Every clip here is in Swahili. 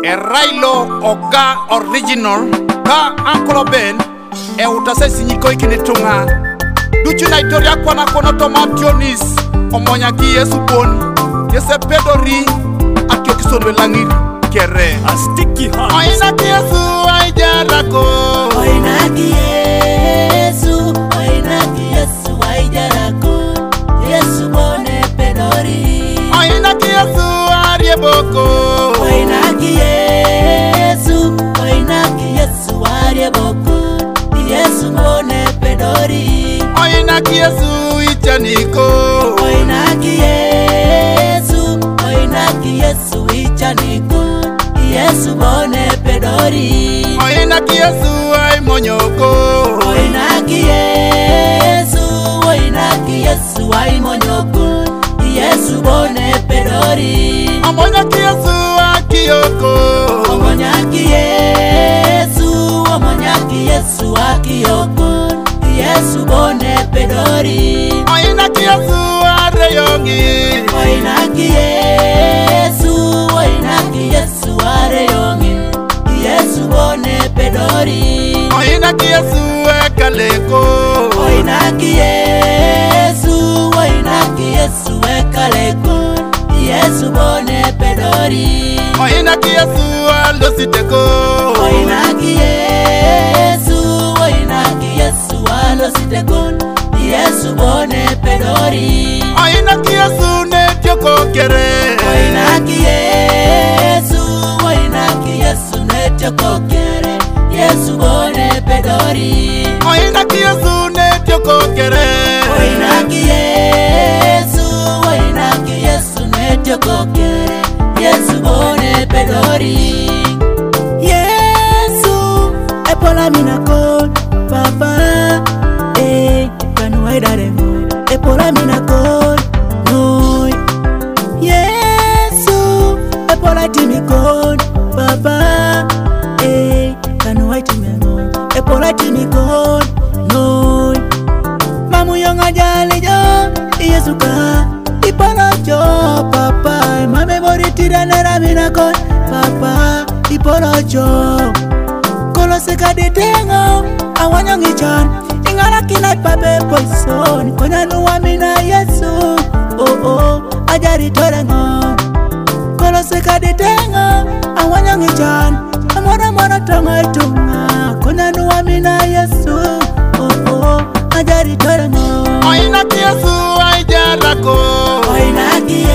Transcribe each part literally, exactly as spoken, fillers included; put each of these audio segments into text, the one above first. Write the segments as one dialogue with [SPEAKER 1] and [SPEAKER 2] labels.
[SPEAKER 1] e Railo Oga original ka Uncle Ben e utase sinyiko ikinitunga duchu na itoria kwa na kono tomationis omonya ki Yesu bon yese pedori akio kisonwe langir kere
[SPEAKER 2] a sticky heart.
[SPEAKER 1] Oina ki Yesu aijarako
[SPEAKER 3] Oina ki Yesu, oina ki Yesu aijarako Yesu bone pedori.
[SPEAKER 1] Oina ki Yesu arieboko
[SPEAKER 3] Oina ki Yesu, oina ki Yesu arieboko Yesu bone pedori.
[SPEAKER 1] Oina ki Yesu ichaniko
[SPEAKER 3] Oina ki Yesu, oina ki Yesu ichaniko Yesu bone pedori.
[SPEAKER 1] Oina ki Yesu ai monyoko
[SPEAKER 3] Oina ki Yesu, oina ki Yesu ai monyoko Yesu bone pedori.
[SPEAKER 1] Omonya ki Yesu akioko
[SPEAKER 3] Omonya ki Yesu, omonya ki Yesu akioko Yesu bone pedori.
[SPEAKER 1] Oina ki Yesu areyongi
[SPEAKER 3] Oina ki Yesu, oina ki Yesu areyongi Yesu bone pedori.
[SPEAKER 1] Oina ki Yesu ekaleko
[SPEAKER 3] Oina ki Yesu, oina ki Yesu ekaleko Yesu bone pedori.
[SPEAKER 1] Oina ki Yesu alositeko
[SPEAKER 3] Oina ki Yesu, oina ki Yesu alositekon Yesu bone pedori.
[SPEAKER 1] Oina ki Yesu netioko kere
[SPEAKER 3] Oina ki Yesu, oina ki Yesu netioko kere Yesu bone pedori.
[SPEAKER 1] Oina ki Yesu netioko kere
[SPEAKER 3] Oina ki Yesu, oina ki Yesu netioko kere Yesu bone pedori. Yesu epola minakon papa eh kanu aidare mo epola minakon no Yesu epola timikon papa eh kanu aitimeno epola timikon no mamu yonga jale jo Yesu ka ipola jo papa mame moritira nera minakon papa ipola jo kolo seka detengo awanyongi chan ingara kina pabe poison konya nuwa mina Yesu oh oh ajari torengo kolo seka detengo awanyongi chan amora mora tonga itunga konya nuwa mina Yesu oh oh ajari torengo.
[SPEAKER 1] Oina ki Yesu aijarako
[SPEAKER 3] Oina ki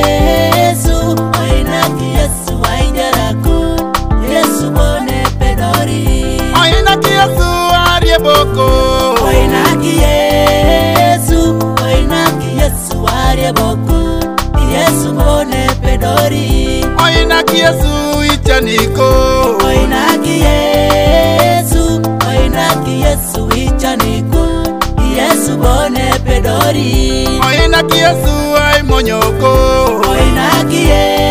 [SPEAKER 3] Yesu, oina ki Yesu aijarako Yesu bone pedori.
[SPEAKER 1] Oina ki Yesu arieboko
[SPEAKER 3] Oina ki Yesu, oina ki Yesu arieboko Yesu bone pedori.
[SPEAKER 1] Oina ki Yesu ichaniko
[SPEAKER 3] Oina ki Yesu, oina ki Yesu ichaniko Yesu bone pedori.
[SPEAKER 1] Oina ki Yesu ai monyoko
[SPEAKER 3] Oina ki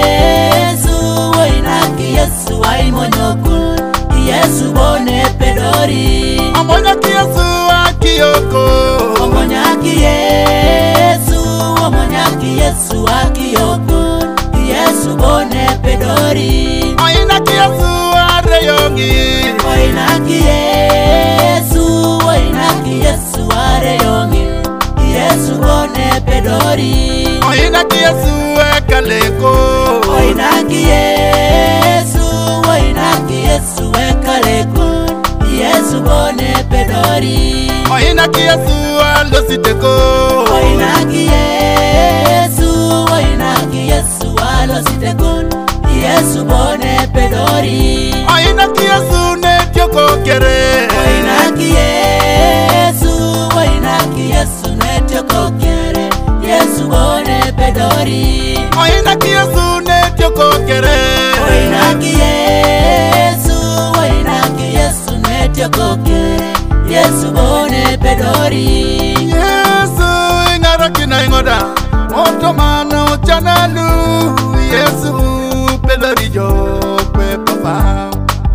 [SPEAKER 3] Yesu, oina ki Yesu ai monyoko Yesu bone pedori.
[SPEAKER 1] Omonya ki Yesu akioko
[SPEAKER 3] Omonya ki Yesu, omonya ki Yesu akioko Yesu bone pedori.
[SPEAKER 1] Oina ki Yesu areyongi
[SPEAKER 3] Oina ki Yesu, oina ki Yesu areyongi Yesu bone pedori.
[SPEAKER 1] Oina ki Yesu ekaleko
[SPEAKER 3] Oina ki Yesu, oina ki Yesu ekaleko Yesu bone pedori.
[SPEAKER 1] Oina ki Yesu alositeko
[SPEAKER 3] Oina ki Yesu, oina ki Yesu alositekon Yesu bone pedori.
[SPEAKER 1] Oina ki Yesu netioko kere
[SPEAKER 3] Oina ki Yesu, oina ki Yesu netioko kere Yesu bone pedori.
[SPEAKER 1] Oina ki Yesu netioko kere
[SPEAKER 3] Oina ki Yesu, oina ki Yesu netioko kere Yesu bone pedori.
[SPEAKER 1] Yesu ingara kina ingoda otomano chanalu Yesu pedori jo kwe papa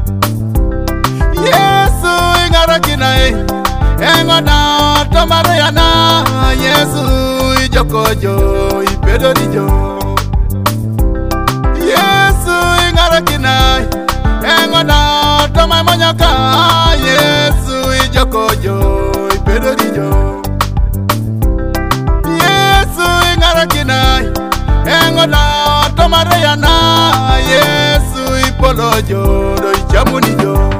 [SPEAKER 1] Yesu ingara kina ingoda otomano yana Yesu ijoko jo ipedori jo Yesu ingara kina Engoda toma monyaka Yesu ijokojo ipedorijo Yesu ingarakina Engoda toma reyana Yesu ipolojo do ichamunijo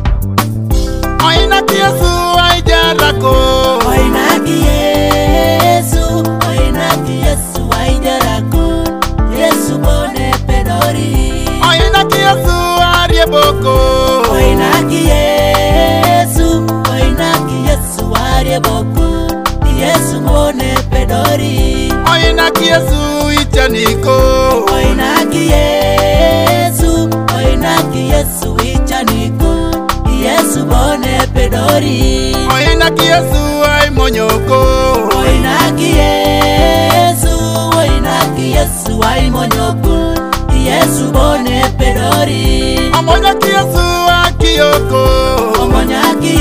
[SPEAKER 1] Oinaki Yesu aijarako
[SPEAKER 3] Oinaki Yesu Oinaki Yesu aijarako Yesu bone pedori
[SPEAKER 1] Oinaki Yesu arieboko
[SPEAKER 3] Oinaki Yesu Oinaki Yesu arieboko Yesu bone pedori
[SPEAKER 1] Oinaki Yesu ichaniko
[SPEAKER 3] Oinaki Yesu Oinaki Yesu ichaniko Yesu bone pedori
[SPEAKER 1] Oinaki Yesu ai monyoko
[SPEAKER 3] Oinaki Yesu Oinaki Yesu ai monyoko Yesu bone pedori
[SPEAKER 1] Omonyaki Yesu akiyoko
[SPEAKER 3] Omonyaki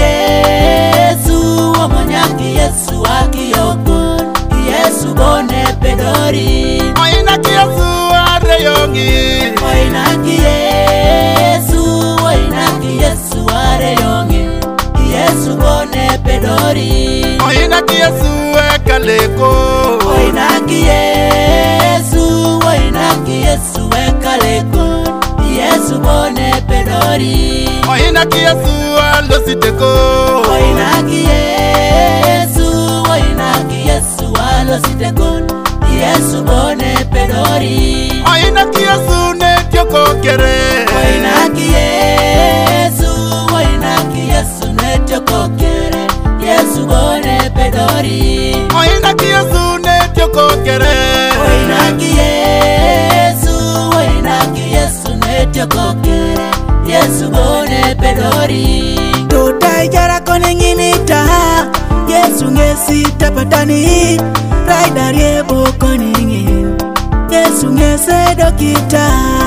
[SPEAKER 3] Yesu Omonyaki Yesu akiyoko Yesu bone pedori
[SPEAKER 1] Oinaki Yesu areyongi
[SPEAKER 3] Oinaki Yesu Oinaki Yesu areyongi Yesu bone pedori
[SPEAKER 1] Oinaki Yesu ekaleko
[SPEAKER 3] Oinaki Yesu Oinaki Yesu ekaleko Yesu bone pedori
[SPEAKER 1] Oinaki Yesu alositeko
[SPEAKER 3] Oinaki Yesu Oinaki Yesu alositeko Yesu bone pedori
[SPEAKER 1] Oinaki Yesu netiokokere
[SPEAKER 3] Oinaki Yesu Oinaki Yesu netiokokere Yesu bone pedori
[SPEAKER 1] Oinaki Yesu netiokokere
[SPEAKER 3] Oinaki Yesu Oinaki Yesu netiokokere Yesu bone pedori Tota ijara kone nginita Yesu ngesi tapatani Raida riebo kone ngi Yesu ngese dokita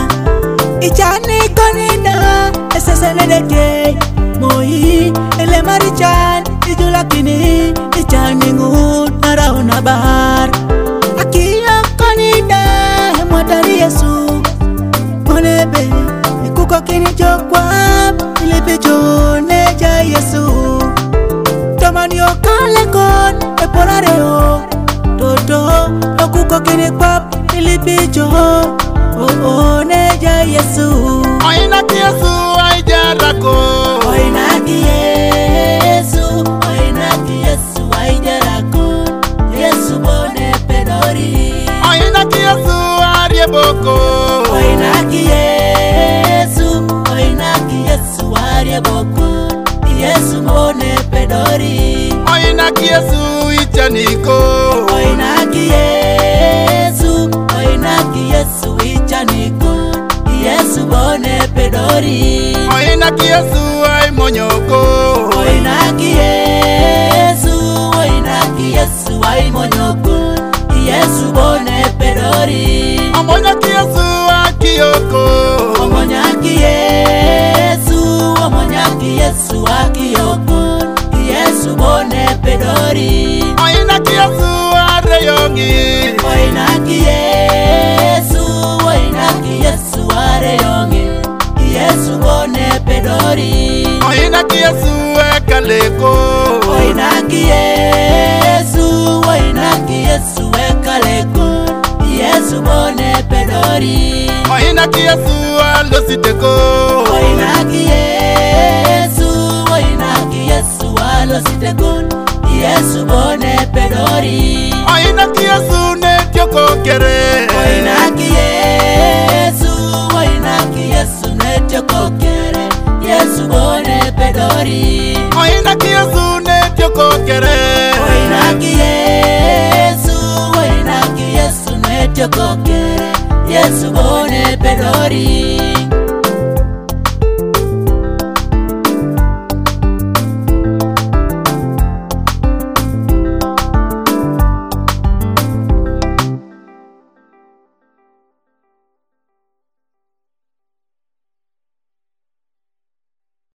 [SPEAKER 3] Ichani kone na Esese nedeke Moi ele marichan Ijulakini Ichani ngut Narauna bahar Akia kone na Mwatari Yesu Kone be Ikuko kini chokwa Ilipi chone ja Yesu Tomani okale kon Eporareo Toto Okuko kini kwap Ilipi cho Oh oh ne ja Yesu
[SPEAKER 1] Oinaki Yesu aijarako
[SPEAKER 3] Oinaki Yesu Oinaki Yesu aijarako Yesu bone pedori
[SPEAKER 1] Oinaki Yesu arieboko
[SPEAKER 3] Oinaki Yesu Oinaki Yesu arieboko Yesu bone pedori
[SPEAKER 1] Oinaki Yesu ichaniko
[SPEAKER 3] Oinaki Yesu Oinaki Yesu ichaniko Yesu bone pedori
[SPEAKER 1] Oinaki Yesu ai monyoko
[SPEAKER 3] Oinaki Yesu Oinaki Yesu ai monyoko Yesu bone pedori
[SPEAKER 1] Omonyaki Yesu akiyoko
[SPEAKER 3] Omonyaki Yesu Omonyaki Yesu akiyoko Yesu bone pedori
[SPEAKER 1] Oinaki Yesu areyongi
[SPEAKER 3] Oinaki Yesu Oinaki Yesu areyongi Yesu bone pedori
[SPEAKER 1] Oinaki Yesu ekaleko
[SPEAKER 3] Oinaki Yesu Oinaki Yesu ekaleko Yesu bone pedori
[SPEAKER 1] Oinaki Yesu alositeko
[SPEAKER 3] Oinaki Yesu Oinaki Yesu alositeko Yesu bone pedori
[SPEAKER 1] Oinaki Yesu netiokokere
[SPEAKER 3] Oinaki Yesu Oinaki Yesu netiokokere Yesu bone pedori
[SPEAKER 1] Oinaki Yesu netiokokere
[SPEAKER 3] Oinaki Yesu Oinaki Yesu netiokokere Yesu bone pedori